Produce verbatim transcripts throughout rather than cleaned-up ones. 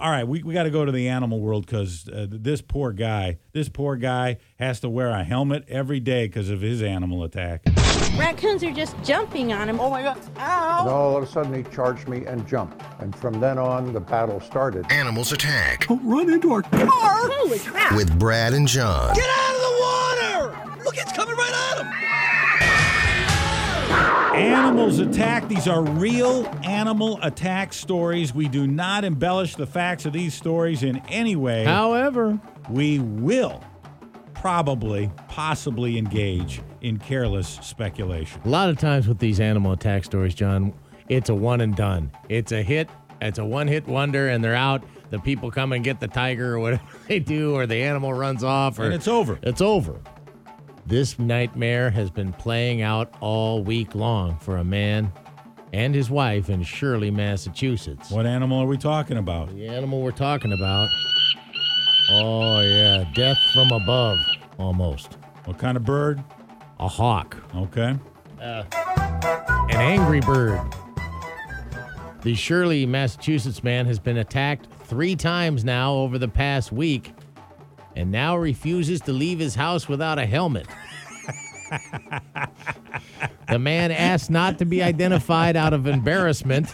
all right, we, we got to go to the animal world because uh, this poor guy, this poor guy has to wear a helmet every day because of his animal attack. Raccoons are just jumping on him. Oh my God, ow! And all of a sudden he charged me and jumped. And from then on, the battle started. Animals Attack. Don't run into our car! Holy crap! With Brad and John. Get out of the water! Look, it's coming right at him! Animals Attack. These are real animal attack stories. We do not embellish the facts of these stories in any way. However, we will probably, possibly engage in careless speculation. a lot of times with these animal attack stories, John, it's a one and done. It's a hit. It's a one-hit wonder, and they're out. The people come and get the tiger or whatever they do, or the animal runs off. Or And it's over. It's over. This nightmare has been playing out all week long for a man and his wife in Shirley, Massachusetts. What animal are we talking about? The animal we're talking about, oh, yeah, death from above, almost. What kind of bird? A hawk. Okay. An angry bird. The Shirley, Massachusetts man has been attacked three times now over the past week and now refuses to leave his house without a helmet. The man asked not to be identified out of embarrassment.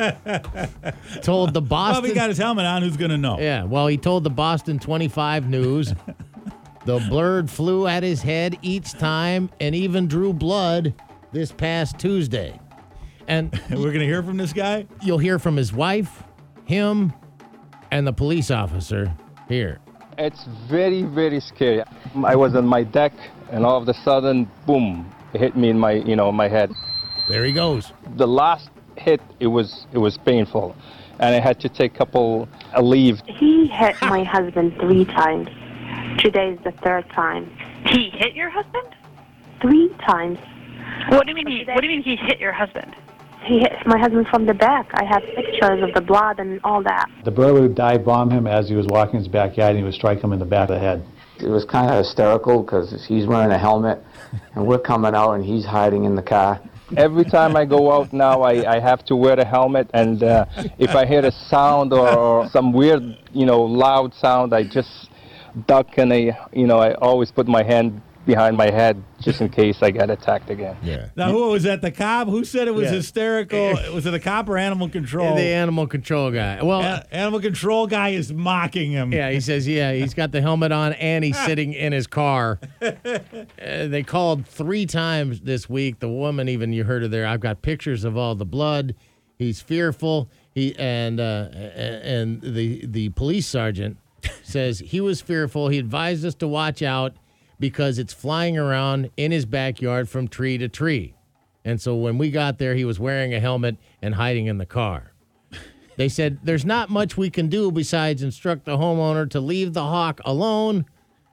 Told the Boston... Well, if he got his helmet on, who's going to know? Yeah, well, he told the Boston twenty-five News the bird flew at his head each time and even drew blood this past Tuesday. And We're going to hear from this guy? you'll hear from his wife, him, and the police officer here. It's very, very scary. I was on my deck, and all of a sudden, boom, it hit me in my, you know, my head. There he goes. The last hit, it was, it was painful, and I had to take a couple a leave. He hit my husband three times. Today is the third time. He hit your husband? Three times. What do you mean? He, what do you mean he hit your husband? He hit my husband from the back. I have pictures of the blood and all that. The bird would dive bomb him as he was walking his backyard, and he would strike him in the back of the head. It was kind of hysterical because he's wearing a helmet, and we're coming out, and he's hiding in the car. Every time I go out now, I, I have to wear a helmet, and uh, if I hear a sound or, or some weird, you know, loud sound, I just duck, and I, you know, I always put my hand behind my head just in case I get attacked again. Yeah. Now, who was that? The cop? Who said it was Yeah. hysterical? Was it the cop or animal control? The animal control guy. Well, A- animal control guy is mocking him. yeah, he says, yeah, he's got the helmet on and he's sitting in his car. Uh, they called three times this week. The woman, even you heard her there. I've got pictures of all the blood. He's fearful. He and uh, and the the police sergeant says he was fearful. He advised us to watch out because it's flying around in his backyard from tree to tree. And so when we got there, he was wearing a helmet and hiding in the car. They said there's not much we can do besides instruct the homeowner to leave the hawk alone,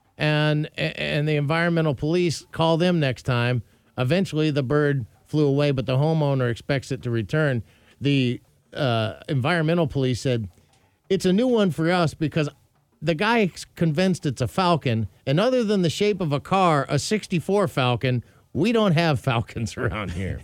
and and the environmental police call them next time. Eventually, the bird flew away, but the homeowner expects it to return. The uh, environmental police said, it's a new one for us because the guy's convinced it's a falcon, and other than the shape of a car, a sixty-four Falcon, we don't have falcons around here.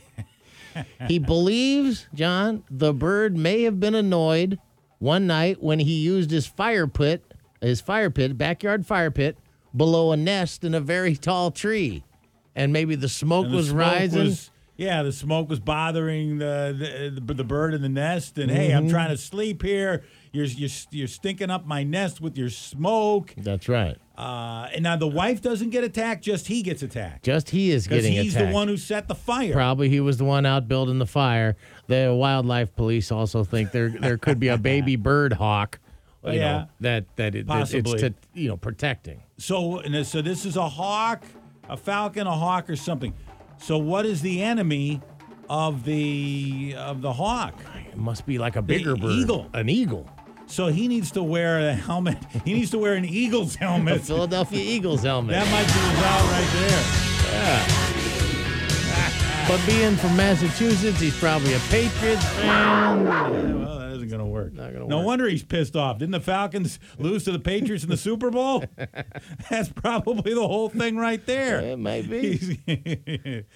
He believes, John, the bird may have been annoyed one night when he used his fire pit, his fire pit, backyard fire pit, below a nest in a very tall tree. And maybe the smoke And the was smoke rising. was- yeah, the smoke was bothering the the, the bird in the nest. And, hey, I'm Mhm. trying to sleep here. You're, you're, you're stinking up my nest with your smoke. That's right. Uh, and now the wife doesn't get attacked, just he gets attacked. Just he is Because getting he's attacked. the one who set the fire. Probably he was the one out building the fire. The wildlife police also think there there could be a baby bird hawk, you Yeah. know, that that it, that it's Possibly. to, you know, protecting. So, and this- so this is a hawk, a falcon, a hawk, or something. So what is the enemy of the of the hawk? It must be like a bigger bird. eagle. An eagle. So he needs to wear a helmet. He needs to wear an Eagles A helmet. Philadelphia Eagles helmet. That might be his out right there. But being from Massachusetts, he's probably a Patriots fan. Yeah, well, that isn't going to work. Not gonna no work. wonder he's pissed off. Didn't the Falcons lose to the Patriots in the Super Bowl? That's probably the whole thing right there. It may be. He's-